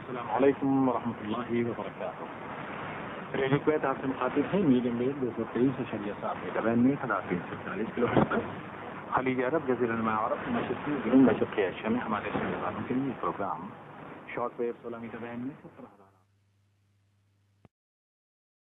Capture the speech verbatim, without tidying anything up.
अस्सलामु अलैकुम वरहमतुल्लाहि वबरकातुहू। रेडियो क्वैत आपसे मुखातिब है। मीडियम वेव दो सौ तेईस शरिया साहब में डबैन में खदा तीन सौ चालीस किलो मीटर खलीज अरब जज़ीरा अरब मशरक़ी जुनूब मशरक़ी एशिया में हमारे सुनने वालों के लिए प्रोग्राम शॉर्ट वेव सोलह मीटर बैंड में सत्रह